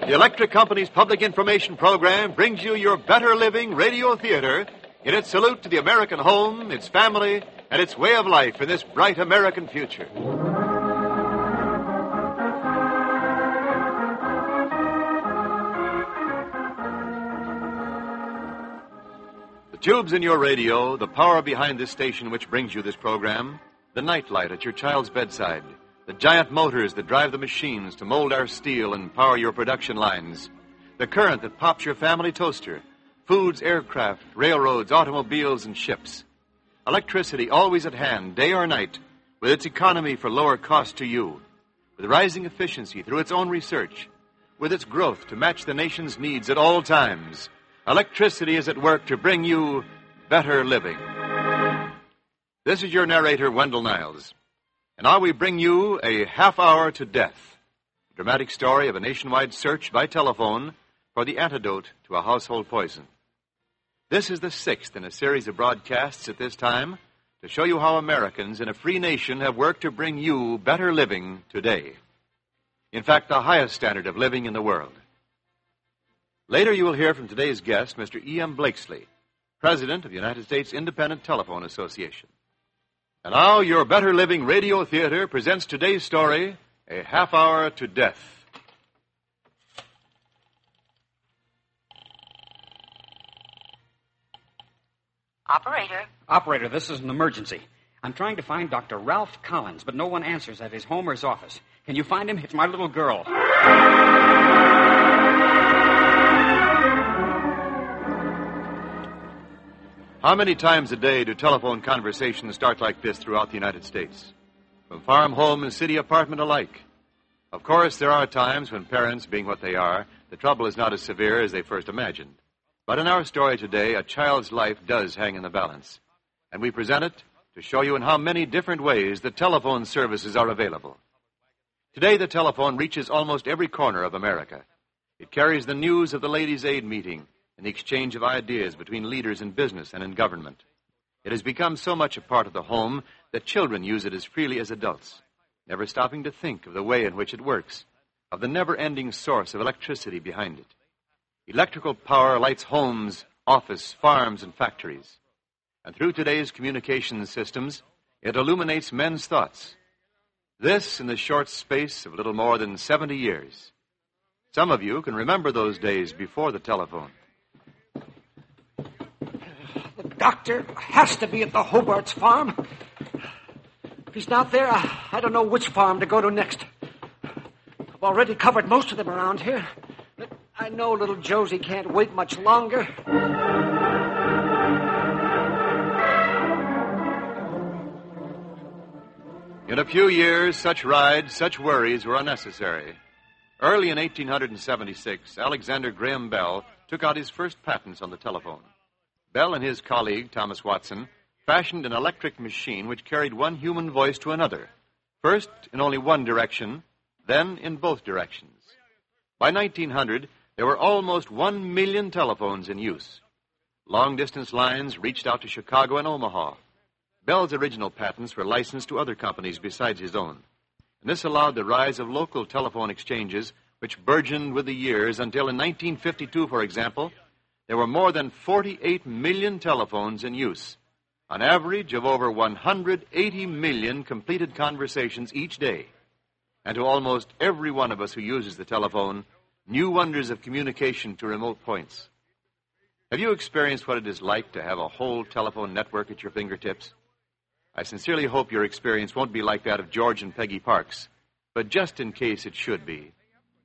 The Electric Company's public information program brings you your Better Living Radio Theater in its salute to the American home, its family, and its way of life in this bright American future. The tubes in your radio, the power behind this station which brings you this program, the nightlight at your child's bedside, the giant motors that drive the machines to mold our steel and power your production lines, the current that pops your family toaster, foods, aircraft, railroads, automobiles, and ships. Electricity always at hand, day or night, with its economy for lower cost to you, with rising efficiency through its own research, with its growth to match the nation's needs at all times. Electricity is at work to bring you better living. This is your narrator, Wendell Niles. And now we bring you A Half Hour to Death, a dramatic story of a nationwide search by telephone for the antidote to a household poison. This is the sixth in a series of broadcasts at this time to show you how Americans in a free nation have worked to bring you better living today. In fact, the highest standard of living in the world. Later you will hear from today's guest, Mr. E.M. Blakesley, President of the United States Independent Telephone Association. And now, your Better Living Radio Theater presents today's story, A Half Hour to Death. Operator, this is an emergency. I'm trying to find Dr. Ralph Collins, but no one answers at his home or his office. Can you find him? It's my little girl. How many times a day do telephone conversations start like this throughout the United States? From farm, home, and city apartment alike. Of course, there are times when parents, being what they are, the trouble is not as severe as they first imagined. But in our story today, a child's life does hang in the balance. And we present it to show you in how many different ways the telephone services are available. Today, the telephone reaches almost every corner of America. It carries the news of the Ladies' Aid meeting and the exchange of ideas between leaders in business and in government. It has become so much a part of the home that children use it as freely as adults, never stopping to think of the way in which it works, of the never-ending source of electricity behind it. Electrical power lights homes, office, farms, and factories. And through today's communications systems, it illuminates men's thoughts. This in the short space of little more than 70 years. Some of you can remember those days before the telephone. The doctor has to be at the Hobart's farm. If he's not there, I don't know which farm to go to next. I've already covered most of them around here. But I know little Josie can't wait much longer. In a few years, such rides, such worries were unnecessary. Early in 1876, Alexander Graham Bell took out his first patents on the telephone. Bell and his colleague, Thomas Watson, fashioned an electric machine which carried one human voice to another, first in only one direction, then in both directions. By 1900, there were almost 1 million telephones in use. Long-distance lines reached out to Chicago and Omaha. Bell's original patents were licensed to other companies besides his own. And this allowed the rise of local telephone exchanges, which burgeoned with the years until in 1952, for example, there were more than 48 million telephones in use, an average of over 180 million completed conversations each day. And to almost every one of us who uses the telephone, new wonders of communication to remote points. Have you experienced what it is like to have a whole telephone network at your fingertips? I sincerely hope your experience won't be like that of George and Peggy Parks, but just in case it should be.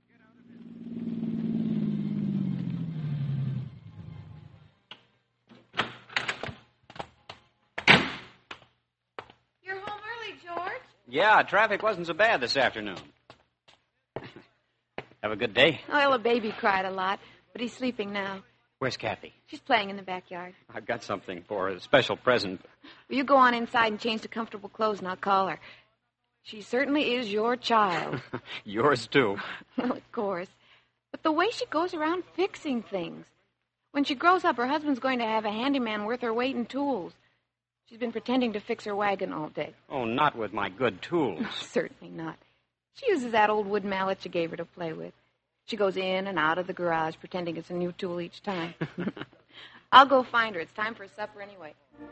You're home early, George. Yeah, traffic wasn't so bad this afternoon. Have a good day? Well, the baby cried a lot, but he's sleeping now. Where's Kathy? She's playing in the backyard. I've got something for her, a special present. Will you go on inside and change to comfortable clothes, and I'll call her. She certainly is your child. Yours, too. Well, of course. But the way she goes around fixing things. When she grows up, her husband's going to have a handyman worth her weight in tools. She's been pretending to fix her wagon all day. Oh, not with my good tools. Certainly not. She uses that old wood mallet you gave her to play with. She goes in and out of the garage pretending it's a new tool each time. I'll go find her. It's time for supper anyway.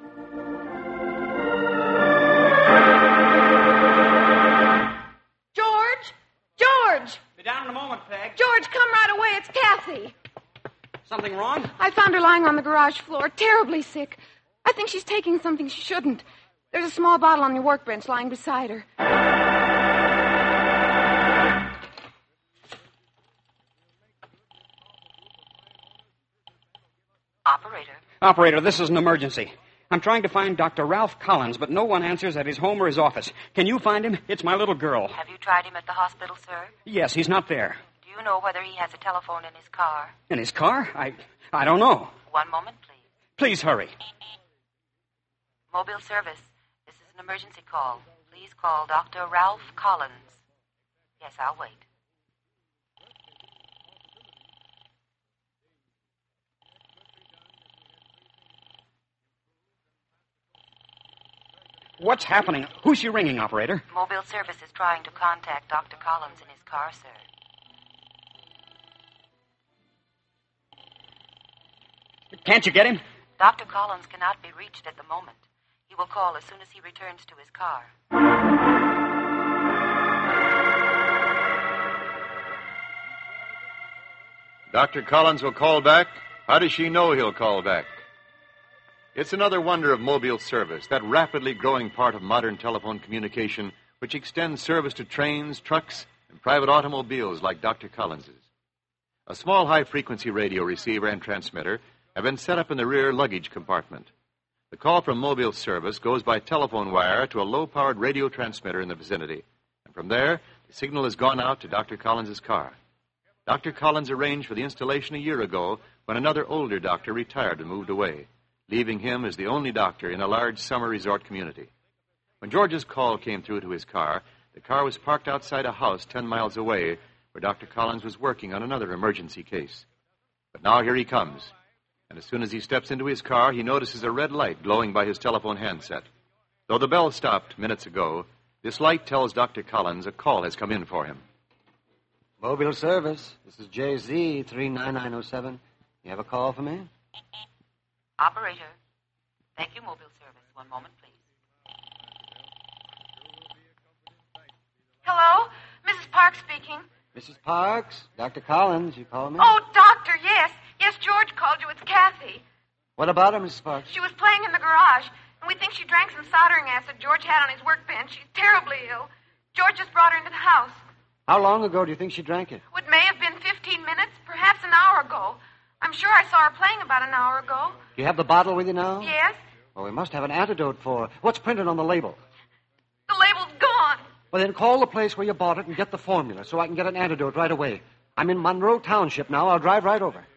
George! Be down in a moment, Peg. George, come right away. It's Kathy. Something wrong? I found her lying on the garage floor, terribly sick. I think she's taking something she shouldn't. There's a small bottle on your workbench lying beside her. Operator, this is an emergency. I'm trying to find Dr. Ralph Collins, but no one answers at his home or his office. Can you find him? It's my little girl. Have you tried him at the hospital, sir? Yes, he's not there. Do you know whether he has a telephone in his car? In his car? I don't know. One moment, please. Please hurry. Mobile service. This is an emergency call. Please call Dr. Ralph Collins. Yes, I'll wait. What's happening? Who's she ringing, operator? Mobile service is trying to contact Dr. Collins in his car, sir. Can't you get him? Dr. Collins cannot be reached at the moment. He will call as soon as he returns to his car. Dr. Collins will call back. How does she know he'll call back? It's another wonder of mobile service, that rapidly growing part of modern telephone communication which extends service to trains, trucks, and private automobiles like Dr. Collins's. A small high-frequency radio receiver and transmitter have been set up in the rear luggage compartment. The call from mobile service goes by telephone wire to a low-powered radio transmitter in the vicinity, and from there, the signal has gone out to Dr. Collins's car. Dr. Collins arranged for the installation a year ago when another older doctor retired and moved away, leaving him as the only doctor in a large summer resort community. When George's call came through to his car, the car was parked outside a house 10 miles away where Dr. Collins was working on another emergency case. But now here he comes, and as soon as he steps into his car, he notices a red light glowing by his telephone handset. Though the bell stopped minutes ago, this light tells Dr. Collins a call has come in for him. Mobile service. This is JZ 39907. You have a call for me? Operator. Thank you, mobile service. One moment, please. Hello? Mrs. Parks speaking. Mrs. Parks? Dr. Collins, you called me? Oh, doctor, yes. Yes, George called you. It's Kathy. What about her, Mrs. Parks? She was playing in the garage, and we think she drank some soldering acid George had on his workbench. She's terribly ill. George just brought her into the house. How long ago do you think she drank it? It may have been 15 minutes, perhaps an hour ago. I'm sure I saw her playing about an hour ago. Do you have the bottle with you now? Yes? Well, we must have an antidote for her. What's printed on the label? The label's gone. Well, then call the place where you bought it and get the formula so I can get an antidote right away. I'm in Monroe Township now. I'll drive right over.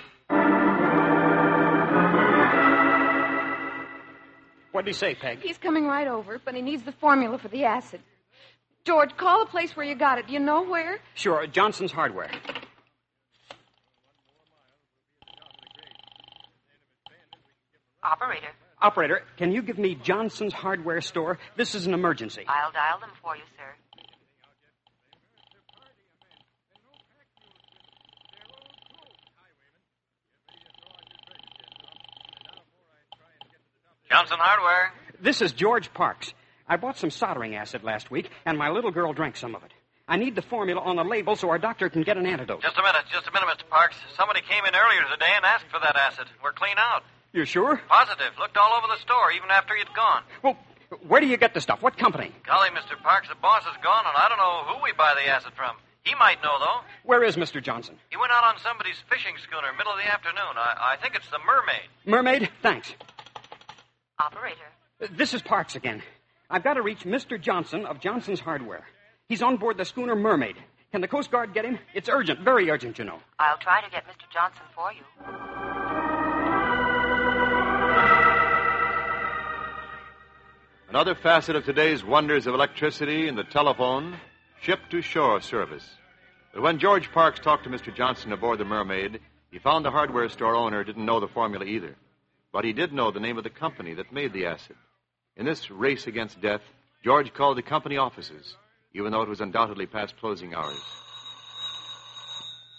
What did he say, Peg? He's coming right over, but he needs the formula for the acid. George, call the place where you got it. Do you know where? Sure, Johnson's Hardware. Operator. Operator, can you give me Johnson's Hardware store? This is an emergency. I'll dial them for you, sir. Johnson Hardware. This is George Parks. I bought some soldering acid last week, and my little girl drank some of it. I need the formula on the label so our doctor can get an antidote. Just a minute, Mr. Parks. Somebody came in earlier today and asked for that acid. We're clean out. You're sure? Positive. Looked all over the store, even after you'd gone. Well, where do you get the stuff? What company? Golly, Mr. Parks, the boss is gone, and I don't know who we buy the acid from. He might know, though. Where is Mr. Johnson? He went out on somebody's fishing schooner middle of the afternoon. I think it's the Mermaid. Mermaid? Thanks. Operator. This is Parks again. I've got to reach Mr. Johnson of Johnson's Hardware. He's on board the schooner Mermaid. Can the Coast Guard get him? It's urgent, very urgent, you know. I'll try to get Mr. Johnson for you. Another facet of today's wonders of electricity and the telephone, ship-to-shore service. But when George Parks talked to Mr. Johnson aboard the Mermaid, he found the hardware store owner didn't know the formula either. But he did know the name of the company that made the acid. In this race against death, George called the company offices, even though it was undoubtedly past closing hours.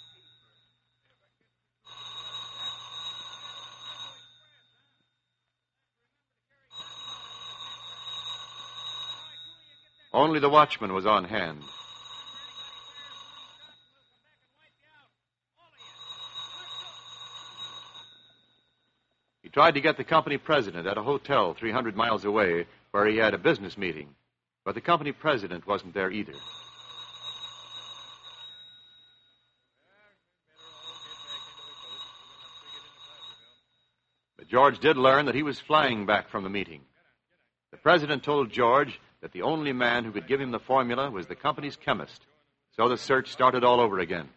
Only the watchman was on hand. He tried to get the company president at a hotel 300 miles away where he had a business meeting, but the company president wasn't there either. But George did learn that he was flying back from the meeting. The president told George that the only man who could give him the formula was the company's chemist, so the search started all over again.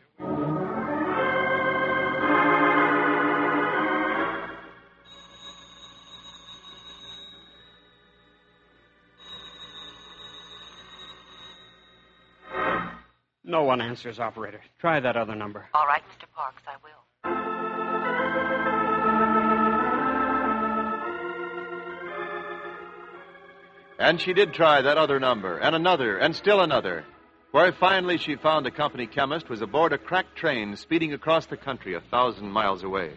No one answers, operator. Try that other number. All right, Mr. Parks, I will. And she did try that other number, and another, and still another, where finally she found the company chemist was aboard a cracked train speeding across the country 1,000 miles away.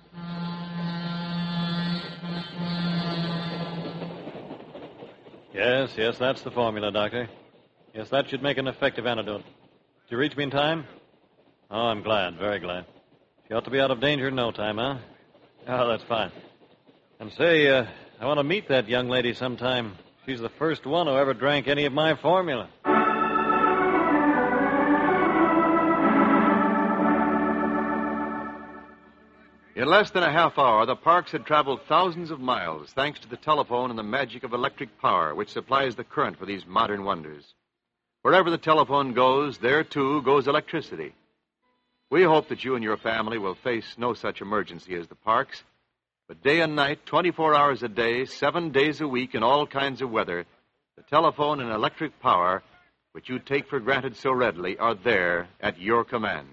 Yes, that's the formula, Doctor. Yes, that should make an effective antidote. Did you reach me in time? Oh, I'm glad, very glad. She ought to be out of danger in no time, huh? Oh, that's fine. And say, I want to meet that young lady sometime. She's the first one who ever drank any of my formula. In less than a half hour, the Parks had traveled thousands of miles thanks to the telephone and the magic of electric power, which supplies the current for these modern wonders. Wherever the telephone goes, there, too, goes electricity. We hope that you and your family will face no such emergency as the Parks. But day and night, 24 hours a day, 7 days a week, in all kinds of weather, the telephone and electric power, which you take for granted so readily, are there at your command.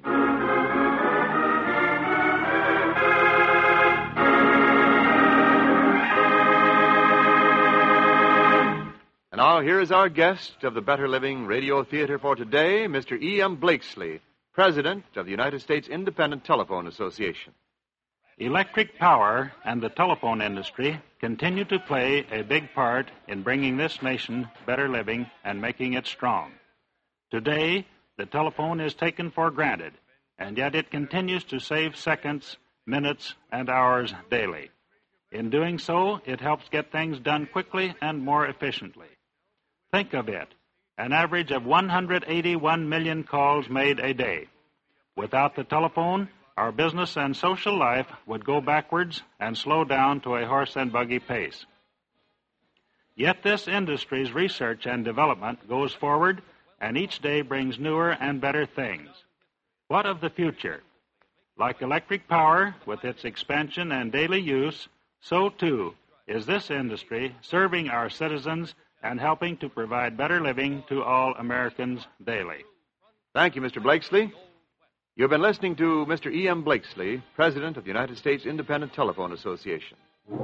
And now, here is our guest of the Better Living Radio Theater for today, Mr. E.M. Blakesley, President of the United States Independent Telephone Association. Electric power and the telephone industry continue to play a big part in bringing this nation better living and making it strong. Today, the telephone is taken for granted, and yet it continues to save seconds, minutes, and hours daily. In doing so, it helps get things done quickly and more efficiently. Think of it, an average of 181 million calls made a day. Without the telephone, our business and social life would go backwards and slow down to a horse and buggy pace. Yet this industry's research and development goes forward, and each day brings newer and better things. What of the future? Like electric power, with its expansion and daily use, so too is this industry serving our citizens and helping to provide better living to all Americans daily. Thank you, Mr. Blakesley. You've been listening to Mr. E.M. Blakesley, President of the United States Independent Telephone Association.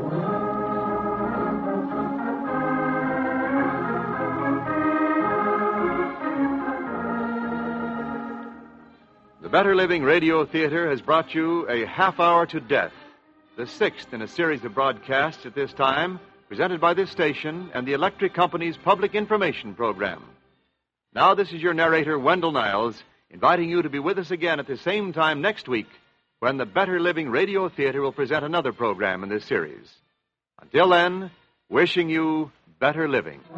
The Better Living Radio Theater has brought you A Half Hour to Death, the sixth in a series of broadcasts at this time, presented by this station and the Electric Company's Public Information Program. Now, this is your narrator, Wendell Niles, inviting you to be with us again at the same time next week when the Better Living Radio Theater will present another program in this series. Until then, wishing you better living.